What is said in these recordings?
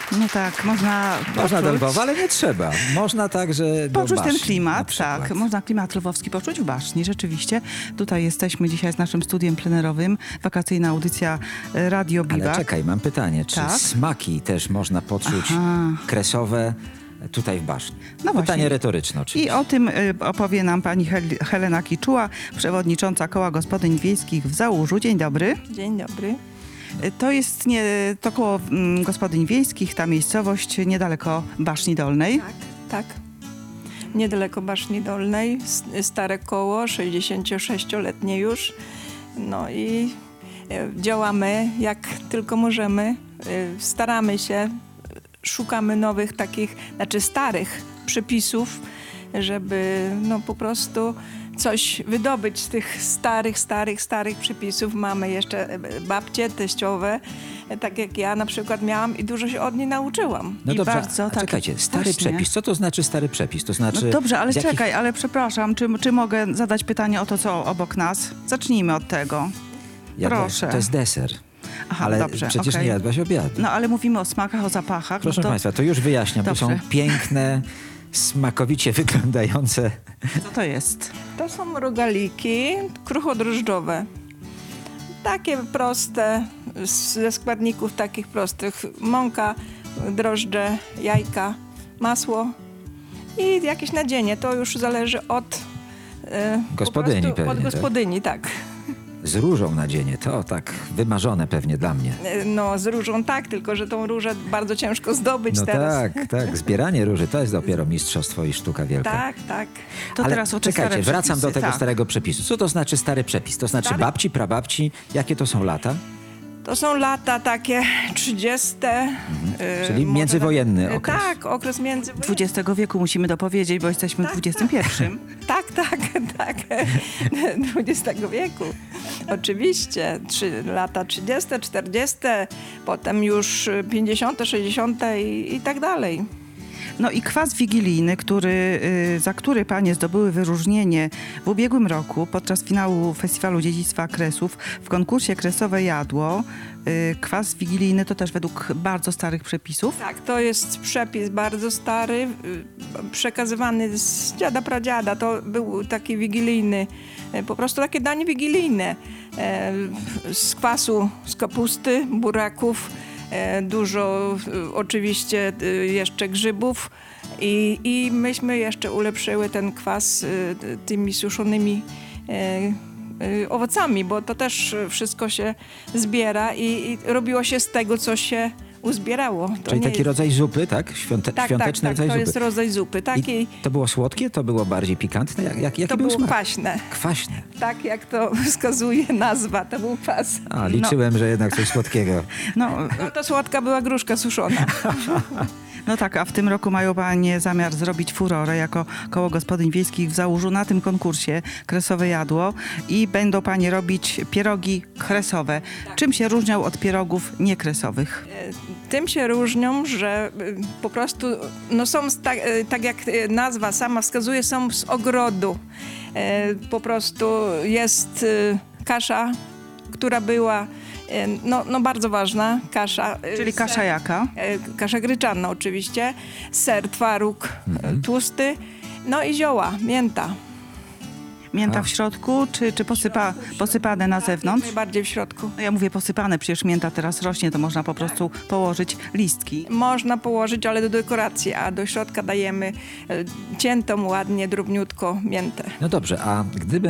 No tak, można Można do poczuć, Lwowa, ale nie trzeba. Można także do poczuć Baszni ten na klimat, przykład. tak. Można klimat lwowski poczuć w Baszni, rzeczywiście. Tutaj jesteśmy dzisiaj z naszym studiem plenerowym. Wakacyjna audycja Radio Ale Biwak. czekaj, mam pytanie. Czy Tak? smaki też można poczuć Aha. kresowe tutaj w Baszni? No Pytanie właśnie. retoryczne oczywiście. I o tym opowie nam pani Helena Kiczuła, przewodnicząca Koła Gospodyń Wiejskich w Załużu. Dzień dobry. Dzień dobry. To jest to koło gospodyń wiejskich, ta miejscowość niedaleko Baszni Dolnej. Tak. Niedaleko Baszni Dolnej, stare koło, 66-letnie już. No i działamy jak tylko możemy. Staramy się, szukamy nowych takich, starych przepisów, żeby po prostu coś wydobyć z tych starych przepisów. Mamy jeszcze babcie, teściowe, tak jak ja na przykład miałam i dużo się od niej nauczyłam. No I dobrze, bardzo, a tak, czekajcie, stary właśnie. przepis. Co to znaczy stary przepis? To znaczy... No dobrze, ale z jakich- czekaj, ale przepraszam, czy mogę zadać pytanie o to, co obok nas? Zacznijmy od tego. Proszę. To jest deser. Aha, Ale dobrze, przecież okej. nie jadłaś obiadu. No ale mówimy o smakach, o zapachach. Proszę no to Państwa, to już wyjaśniam. To są Dobrze. piękne, smakowicie wyglądające... co to jest? To są rogaliki kruchodrożdżowe. Takie proste, ze składników takich prostych. Mąka, drożdże, jajka, masło i jakieś nadzienie. To już zależy od Gospodyni po prostu pewnie, od tak? gospodyni, tak. Z różą nadzienie. To tak wymarzone pewnie dla mnie. No z różą tak, tylko że tą różę bardzo ciężko zdobyć No teraz. tak. Zbieranie róży to jest dopiero mistrzostwo i sztuka wielka. Tak. To Ale teraz o te czekajcie, stare wracam do przepisy, tego tak. starego przepisu. Co to znaczy stary przepis? To znaczy Stary? babci, prababci? Jakie to są lata? To są lata takie 30. Czyli może międzywojenny nawet- okres. Tak, okres międzywojenny. XX wieku musimy dopowiedzieć, bo jesteśmy w XXI. Tak. XX wieku. Oczywiście. Lata 30, 40, potem już 50, 60 i tak dalej. No i kwas wigilijny, za który panie zdobyły wyróżnienie w ubiegłym roku podczas finału Festiwalu Dziedzictwa Kresów w konkursie Kresowe Jadło. Kwas wigilijny to też według bardzo starych przepisów. Tak, to jest przepis bardzo stary, przekazywany z dziada pradziada. To był taki wigilijny, po prostu takie danie wigilijne. Z kwasu, z kapusty, buraków, dużo oczywiście jeszcze grzybów i myśmy jeszcze ulepszyły ten kwas tymi suszonymi owocami, bo to też wszystko się zbiera i robiło się z tego, co się uzbierało. To Czyli nie taki jest- rodzaj zupy, tak? Świąteczny tak, rodzaj to zupy. jest rodzaj zupy. Takiej, I to było słodkie? To było bardziej pikantne? Jaki to był było smak? kwaśne. Kwaśne. Tak jak to wskazuje nazwa, to był kwas. A, liczyłem, że jednak coś słodkiego. No, No to słodka była gruszka suszona. no tak, a w tym roku mają panie zamiar zrobić furorę jako Koło Gospodyń Wiejskich w Załużu na tym konkursie Kresowe Jadło i będą panie robić pierogi kresowe. Czym się różnią od pierogów niekresowych? Tym się różnią, że po prostu są, tak jak nazwa sama wskazuje, są z ogrodu. Po prostu jest kasza, która była bardzo ważna, kasza. Czyli kasza jaka? Kasza gryczana oczywiście, ser, twaróg tłusty, no i zioła, mięta. Mięta w środku, czy posypane na zewnątrz? Najbardziej w środku. No ja mówię posypane, przecież mięta teraz rośnie, to można po prostu położyć listki. Można położyć, ale do dekoracji, a do środka dajemy ciętą ładnie, drobniutko miętę. No dobrze, a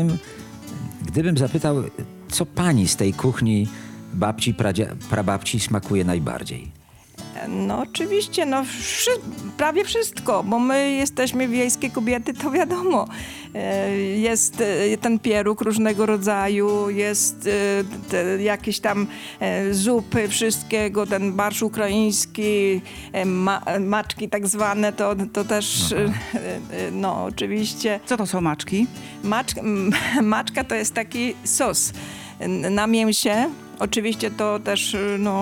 gdybym zapytał, co pani z tej kuchni babci, prababci smakuje najbardziej? No oczywiście, prawie wszystko, bo my jesteśmy wiejskie kobiety, to wiadomo. Jest ten pieróg różnego rodzaju, jest jakieś tam zupy wszystkiego, ten barszcz ukraiński, maczki tak zwane, to też, no oczywiście. Co to są maczki? Maczka to jest taki sos na mięsie, oczywiście to też,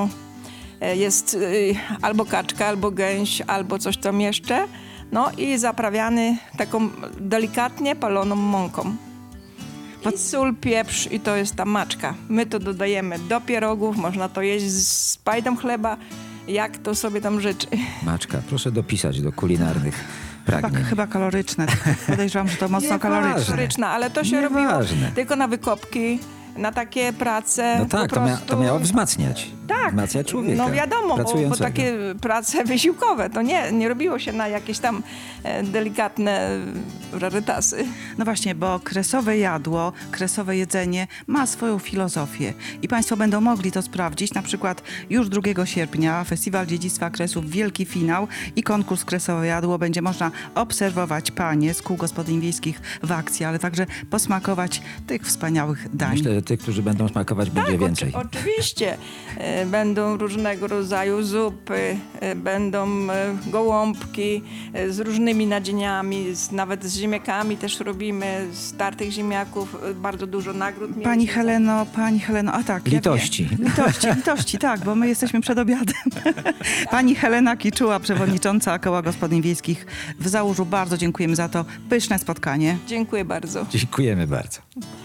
jest albo kaczka, albo gęś, albo coś tam jeszcze. No i zaprawiany taką delikatnie paloną mąką. I sól, pieprz i to jest ta maczka. My to dodajemy do pierogów, można to jeść z pajdą chleba, jak to sobie tam życzy. Maczka, proszę dopisać do kulinarnych pragnień. Chyba kaloryczne. Podejrzewam, że to mocno Nieważne. kaloryczne. Historyczna, ale to się robiło Nieważne. tylko na wykopki, na takie prace. No tak, po to prostu. miało wzmacniać. Tak, Wzmacniać człowieka. no wiadomo, bo pracującego. takie prace wysiłkowe, to nie robiło się na jakieś tam delikatne rarytasy. No właśnie, bo kresowe jadło, kresowe jedzenie ma swoją filozofię i Państwo będą mogli to sprawdzić. Na przykład już 2 sierpnia Festiwal Dziedzictwa Kresów, wielki finał i konkurs kresowe jadło. Będzie można obserwować panie z kół gospodyń wiejskich w akcji, ale także posmakować tych wspaniałych dań. Myślę, że tych, którzy będą smakować, będzie więcej. Oczywiście. Będą różnego rodzaju zupy, będą gołąbki z różnymi nadzieniami, nawet z ziemniakami też robimy, z tartych ziemniaków, bardzo dużo nagród mieliśmy. Pani Heleno, a tak. Litości. Litości, tak, bo my jesteśmy przed obiadem. Pani Helena Kiczuła, przewodnicząca Koła Gospodyń Wiejskich w Załużu. Bardzo dziękujemy za to pyszne spotkanie. Dziękuję bardzo. Dziękujemy bardzo.